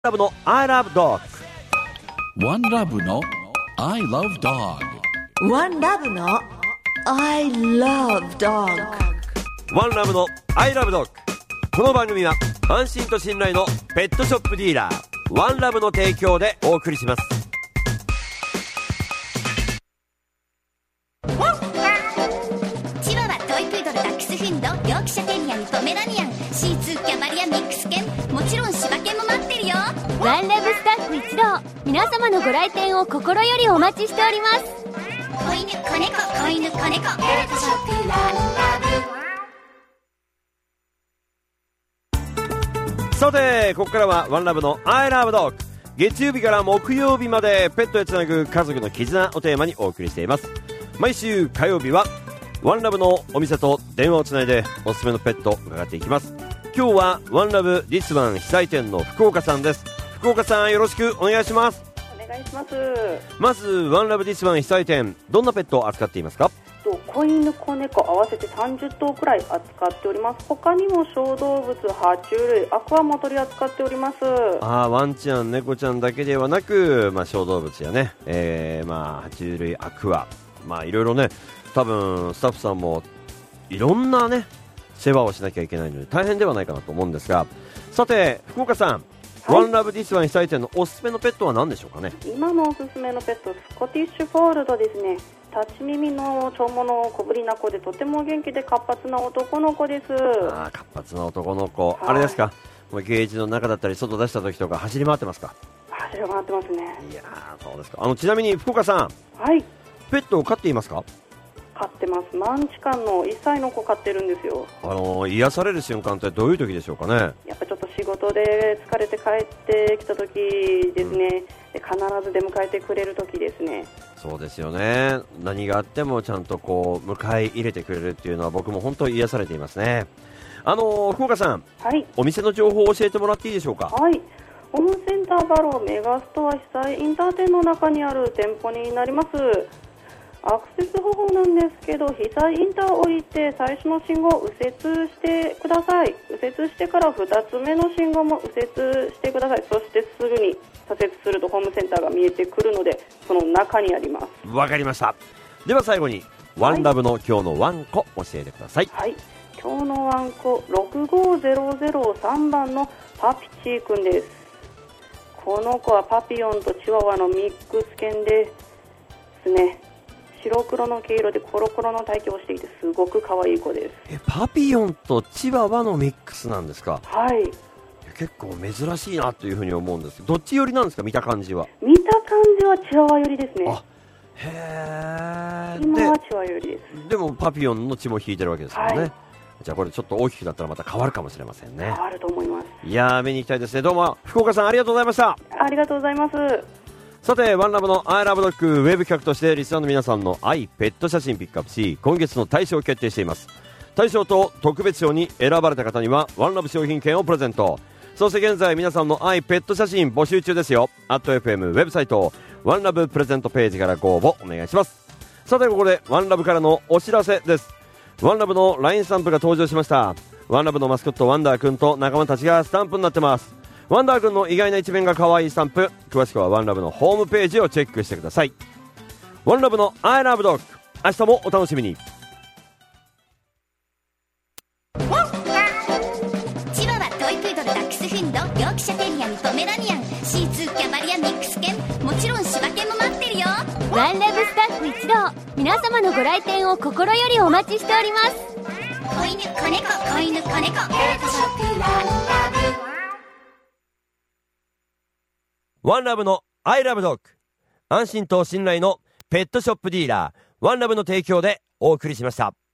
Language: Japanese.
ラブの I love dog。 ワンラブの I love dog。 ワンラブの I love dog。 ワンラブの I love dog。 この番組は安心と信頼のペットショップディーラーワンラブの提供でお送りします。 チワワ、トイプードル、ダックスフンド、ヨークシャテリアン、ポメラニアン、シーツー、キャバリア、ミックス犬、もちろん柴犬も待ってるよ。 ワンラブスタッフ一同、皆様のご来店を心よりお待ちしております。 子犬、子猫、子犬、子猫、ペットショップワンラブ。 さてここからはワンラブの I love dog。 月曜日から木曜日までペットへつなぐ家族の絆をテーマにお送りしています。毎週火曜日はワンラブのお店と電話をつないでおすすめのペットを伺っていきます。今日はワンラブディスワン被災店の福岡さんです。福岡さん、よろしくお願いします。 お願いします。 まずワンラブディスワン被災店、どんなペットを扱っていますか？ 子犬、子猫合わせて30頭くらい扱っております。他にも小動物、爬虫類、アクアも取り扱っております。 ワンちゃん、猫ちゃんだけではなく、小動物やね、爬虫類、アクア、いろいろね、多分スタッフさんもいろんなね世話をしなきゃいけないので大変ではないかなと思うんですが、さて福岡さん、ワンラブディスワン被災店のおすすめのペットは何でしょうかね？ 今のおすすめのペット、スコティッシュフォールドですね。立ち耳の長毛の小ぶりな子でとても元気で活発な男の子です。 活発な男の子、あれですか、もうゲージの中だったり外出した時とか走り回ってますか？ 走り回ってますね。 いやー、そうですか。ちなみに福岡さん、 はい、 ペットを飼っていますか？ 飼ってます。マンチカンの1歳の子飼ってるんですよ。 癒される瞬間ってどういう時でしょうかね？ やっぱちょっと仕事で疲れて帰ってきた時ですね、で必ず出迎えてくれる時ですね。 そうですよね。何があってもちゃんとこう迎え入れてくれるっていうのは僕も本当に癒されていますね。福岡さん、 はい、 お店の情報を教えてもらっていいでしょうか？ はい、ホームセンターバローメガストア被災インター店の中にある店舗になります。アクセス方法なんですけど、被災インターを降りて最初の信号を右折してください。右折してから2つ目の信号も右折してください。そしてすぐに左折するとホームセンターが見えてくるので、その中にあります。 わかりました。では最後にワンラブの今日のワンコ教えてください。 はい、今日のワンコ65003番のパピチーくんです。この子はパピヨンとチワワのミックス犬ですね。白黒の毛色でコロコロの体型をしていてすごく可愛い子です。 パピヨンとチワワのミックスなんですか？ はい、 結構珍しいなというふうに思うんです。どっち寄りなんですか？見た感じは。 見た感じはチワワ寄りですね。 へー。 今はチワワ寄りです。 でもパピヨンの血も引いてるわけですよね。じゃあこれちょっと大きくなったらまた変わるかもしれませんね。 変わると思います。 いやー、見に行きたいですね。どうも福岡さん、ありがとうございました。 ありがとうございます。 さてワンラブの I love dog ウェブ企画としてリスナーの皆さんの愛ペット写真ピックアップし、今月の大賞を決定しています。大賞と特別賞に選ばれた方にはワンラブ商品券をプレゼント。そして現在皆さんの愛ペット写真募集中ですよ。@FM ウェブサイトワンラブプレゼントページからご応募お願いします。さてここでワンラブからのお知らせです。ワンラブの LINE スタンプが登場しました。ワンラブのマスコットワンダーくんと仲間たちがスタンプになってます。ワンダーくんの意外な一面が可愛いスタンプ、詳しくはワンラブのホームページをチェックしてください。ワンラブの I love dog、 明日もお楽しみに。 チワワ、トイプードル、ダックスフンド、ヨークシャテリアン、ポメラニアン、シーツー、キャバリア、ミックス犬、もちろん柴犬も待ってるよ。 ワンラブスタッフ一同、皆様のご来店を心よりお待ちしております。 子犬、子猫、子犬、子猫、ペットショップワンラブ。 ワンラブの I love dog、 安心と信頼のペットショップディーラーワンラブの提供でお送りしました。